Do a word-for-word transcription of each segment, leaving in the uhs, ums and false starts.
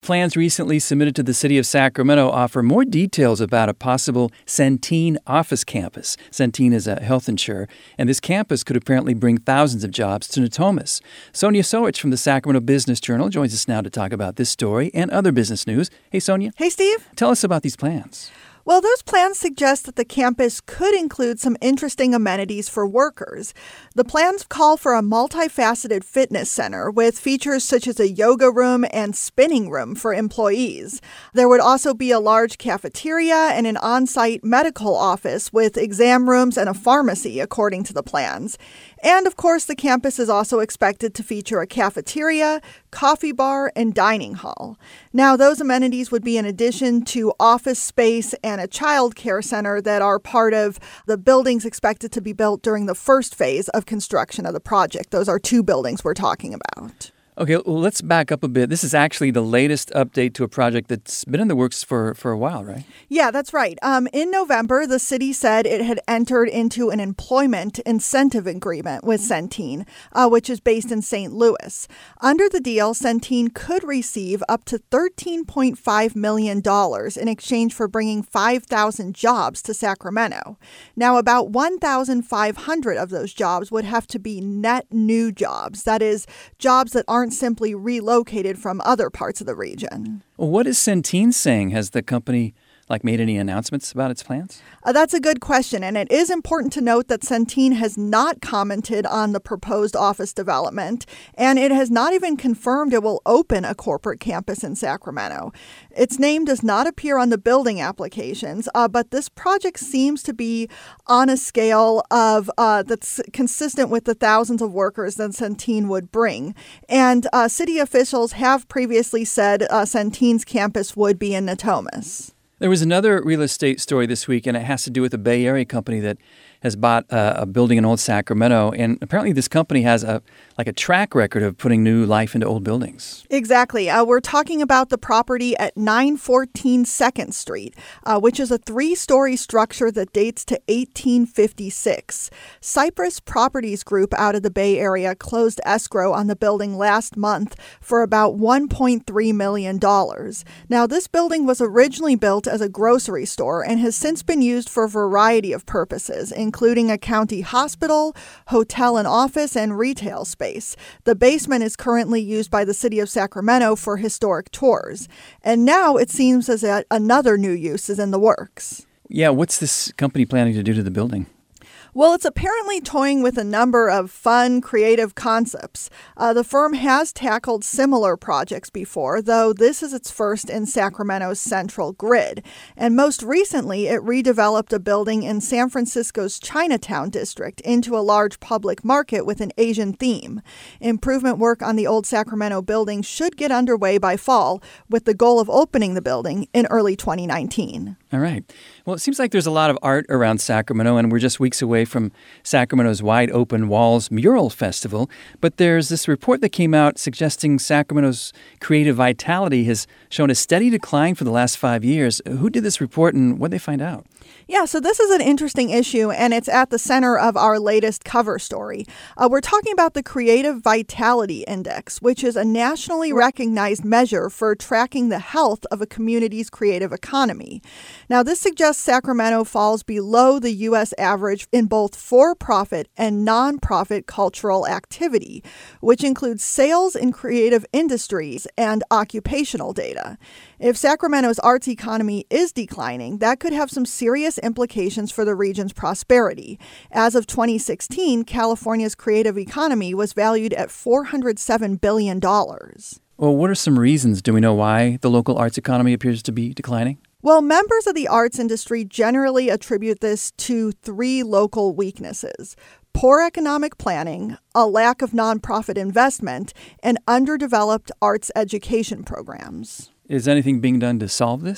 plans recently submitted to the city of Sacramento offer more details about a possible Centene office campus. Centene is a health insurer, and this campus could apparently bring thousands of jobs to Natomas. Sonia Sowich from the Sacramento Business Journal joins us now to talk about this story and other business news. Hey, Sonia. Hey, Steve. Tell us about these plans. Well, those plans suggest that the campus could include some interesting amenities for workers. The plans call for a multifaceted fitness center with features such as a yoga room and spinning room for employees. There would also be a large cafeteria and an on-site medical office with exam rooms and a pharmacy, according to the plans. And, of course, the campus is also expected to feature a cafeteria, coffee bar, and dining hall. Now, those amenities would be in addition to office space and a child care center that are part of the buildings expected to be built during the first phase of construction of the project. Those are two buildings we're talking about. Okay, well, let's back up a bit. This is actually the latest update to a project that's been in the works for, for a while, right? Yeah, that's right. Um, in November, the city said it had entered into an employment incentive agreement with Centene, uh, which is based in Saint Louis. Under the deal, Centene could receive up to thirteen point five million dollars in exchange for bringing five thousand jobs to Sacramento. Now, about one thousand five hundred of those jobs would have to be net new jobs. That is, jobs that aren't simply relocated from other parts of the region. Well, what is Centene saying? Has the company like made any announcements about its plans? Uh, that's a good question, and it is important to note that Centene has not commented on the proposed office development, and it has not even confirmed it will open a corporate campus in Sacramento. Its name does not appear on the building applications, uh, but this project seems to be on a scale of uh, that's consistent with the thousands of workers that Centene would bring. And uh, city officials have previously said uh, Centene's campus would be in Natomas. There was another real estate story this week, and it has to do with a Bay Area company that has bought uh, a building in Old Sacramento. And apparently this company has a like a track record of putting new life into old buildings. Exactly. Uh, we're talking about the property at nine fourteen second Street, uh, which is a three-story structure that dates to eighteen fifty-six. Cypress Properties Group out of the Bay Area closed escrow on the building last month for about one point three million dollars. Now, this building was originally built as a grocery store and has since been used for a variety of purposes, including a county hospital, hotel and office, and retail space. The basement is currently used by the city of Sacramento for historic tours. And now it seems as that another new use is in the works. Yeah, what's this company planning to do to the building? Well, it's apparently toying with a number of fun, creative concepts. Uh, the firm has tackled similar projects before, though this is its first in Sacramento's central grid. And most recently, it redeveloped a building in San Francisco's Chinatown district into a large public market with an Asian theme. Improvement work on the old Sacramento building should get underway by fall, with the goal of opening the building in early twenty nineteen. All right. Well, it seems like there's a lot of art around Sacramento, and we're just weeks away from Sacramento's Wide Open Walls Mural Festival. But there's this report that came out suggesting Sacramento's creative vitality has shown a steady decline for the last five years. Who did this report, and what did they find out? Yeah, so this is an interesting issue, and it's at the center of our latest cover story. Uh, we're talking about the Creative Vitality Index, which is a nationally recognized measure for tracking the health of a community's creative economy. Now, this suggests Sacramento falls below the U S average in both for-profit and nonprofit cultural activity, which includes sales in creative industries and occupational data. If Sacramento's arts economy is declining, that could have some serious implications for the region's prosperity. As of twenty sixteen, California's creative economy was valued at four hundred seven billion dollars. Well, what are some reasons? Do we know why the local arts economy appears to be declining? Well, members of the arts industry generally attribute this to three local weaknesses: poor economic planning, a lack of nonprofit investment, and underdeveloped arts education programs. Is anything being done to solve this?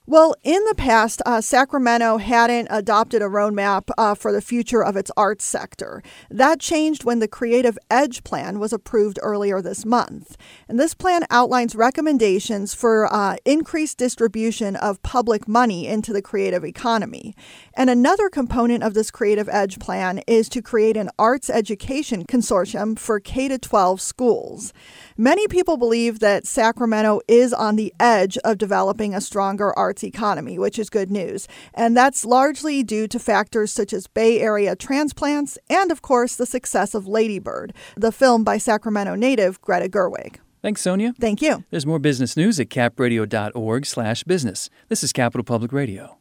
Well, in the past, uh, Sacramento hadn't adopted a roadmap uh, for the future of its arts sector. That changed when the Creative Edge Plan was approved earlier this month. And this plan outlines recommendations for uh, increased distribution of public money into the creative economy. And another component of this Creative Edge Plan is to create an arts education consortium for K through twelve schools. Many people believe that Sacramento is on the edge of developing a stronger arts economy, which is good news. And that's largely due to factors such as Bay Area transplants and, of course, the success of Lady Bird, the film by Sacramento native Greta Gerwig. Thanks, Sonia. Thank you. There's more business news at capradio dot org slash business. This is Capital Public Radio.